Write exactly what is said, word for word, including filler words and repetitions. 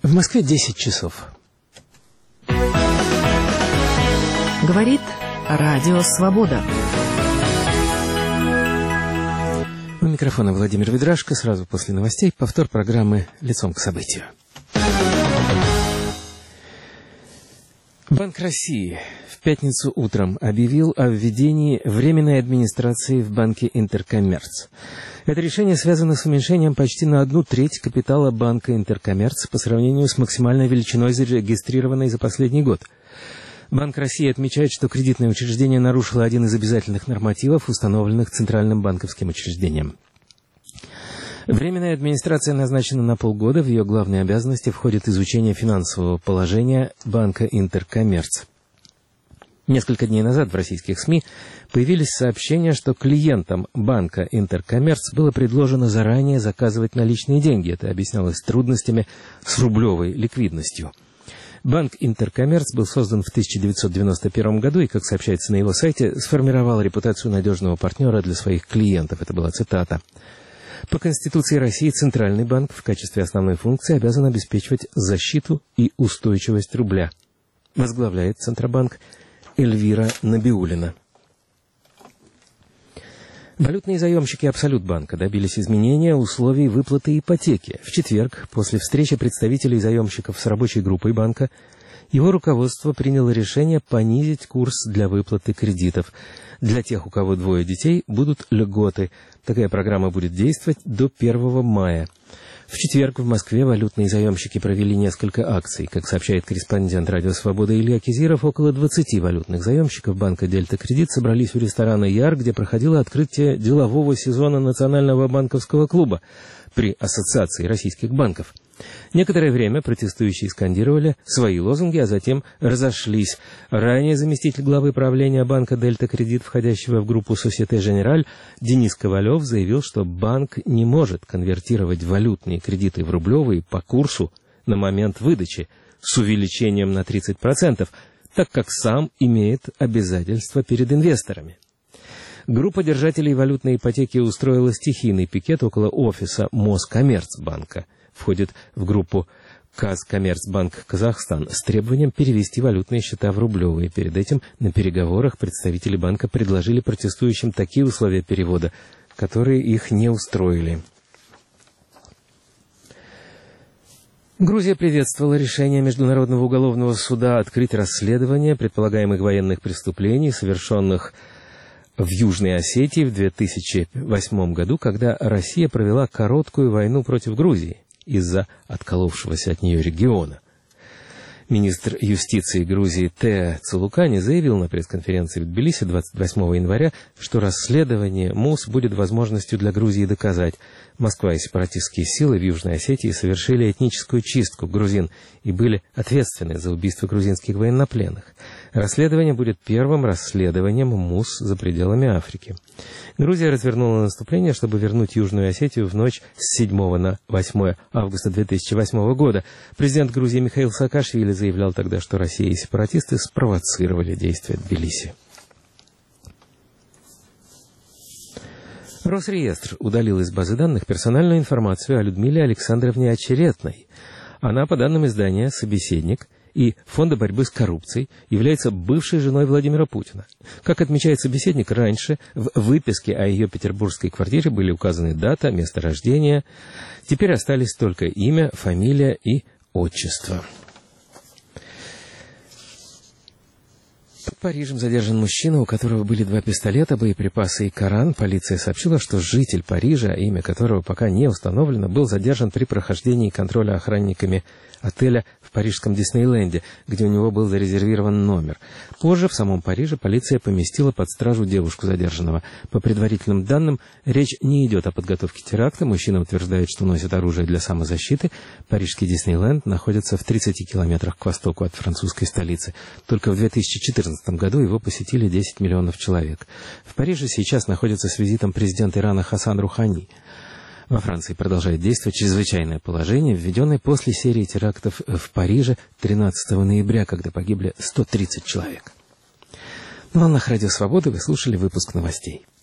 В Москве десять часов. Говорит Радио Свобода. У микрофона Владимир Ведрашко. Сразу после новостей повтор программы «Лицом к событию». Банк России в пятницу утром объявил о введении временной администрации в банке «Интеркоммерц». Это решение связано с уменьшением почти на одну треть капитала банка «Интеркоммерц» по сравнению с максимальной величиной, зарегистрированной за последний год. Банк России отмечает, что кредитное учреждение нарушило один из обязательных нормативов, установленных Центральным банковским учреждением. Временная администрация назначена на полгода. В ее главные обязанности входит изучение финансового положения банка «Интеркоммерц». Несколько дней назад в российских СМИ появились сообщения, что клиентам банка «Интеркоммерц» было предложено заранее заказывать наличные деньги. Это объяснялось трудностями с рублевой ликвидностью. Банк «Интеркоммерц» был создан в тысяча девятьсот девяносто первом году и, как сообщается на его сайте, сформировал репутацию надежного партнера для своих клиентов. Это была цитата. По Конституции России Центральный банк в качестве основной функции обязан обеспечивать защиту и устойчивость рубля. Возглавляет Центробанк Эльвира Набиуллина. Валютные заемщики Абсолютбанка добились изменения условий выплаты ипотеки. В четверг, после встречи представителей заемщиков с рабочей группой банка, его руководство приняло решение понизить курс для выплаты кредитов. Для тех, у кого двое детей, будут льготы. Такая программа будет действовать до первого мая. В четверг в Москве валютные заемщики провели несколько акций. Как сообщает корреспондент «Радио Свобода» Илья Кизиров, около двадцати валютных заемщиков банка «Дельта Кредит» собрались у ресторана «Яр», где проходило открытие делового сезона Национального банковского клуба при Ассоциации российских банков. Некоторое время протестующие скандировали свои лозунги, а затем разошлись. Ранее заместитель главы правления банка «Дельта Кредит», входящего в группу «Сосьете Женераль», Денис Ковалев заявил, что банк не может конвертировать валютные кредиты в рублевые по курсу на момент выдачи с увеличением на тридцать процентов, так как сам имеет обязательства перед инвесторами. Группа держателей валютной ипотеки устроила стихийный пикет около офиса Москоммерцбанка. Входит в группу Казкоммерцбанк Казахстан с требованием перевести валютные счета в рублевые. Перед этим на переговорах представители банка предложили протестующим такие условия перевода, которые их не устроили. Грузия приветствовала решение Международного уголовного суда открыть расследование предполагаемых военных преступлений, совершенных в Южной Осетии в две тысячи восьмом году, когда Россия провела короткую войну против Грузии из-за отколовшегося от нее региона. Министр юстиции Грузии Теа Цулукани заявил на пресс-конференции в Тбилиси двадцать восьмого января, что расследование МУС будет возможностью для Грузии доказать: Москва и сепаратистские силы в Южной Осетии совершили этническую чистку грузин и были ответственны за убийство грузинских военнопленных. Расследование будет первым расследованием МУС за пределами Африки. Грузия развернула наступление, чтобы вернуть Южную Осетию в ночь с седьмого на восьмое августа две тысячи восьмого года. Президент Грузии Михаил Саакашвили заявлял тогда, что Россия и сепаратисты спровоцировали действия Тбилиси. Росреестр удалил из базы данных персональную информацию о Людмиле Александровне Очеретной. Она, по данным издания «Собеседник» и Фонда борьбы с коррупцией, является бывшей женой Владимира Путина. Как отмечает «Собеседник», раньше в выписке о ее петербургской квартире были указаны дата, место рождения. Теперь остались только имя, фамилия и отчество. Под Парижем задержан мужчина, у которого были два пистолета, боеприпасы и Коран. Полиция сообщила, что житель Парижа, имя которого пока не установлено, был задержан при прохождении контроля охранниками отеля в парижском Диснейленде, где у него был зарезервирован номер. Позже в самом Париже полиция поместила под стражу девушку задержанного. По предварительным данным, речь не идет о подготовке теракта. Мужчина утверждает, что носит оружие для самозащиты. Парижский Диснейленд находится в тридцати километрах к востоку от французской столицы. Только в две тысячи четырнадцатом году его посетили десять миллионов человек. В Париже сейчас находится с визитом президент Ирана Хасан Рухани. Во Франции продолжает действовать чрезвычайное положение, введенное после серии терактов в Париже тринадцатого ноября, когда погибли сто тридцать человек. На волнах Радио Свободы вы слушали выпуск новостей.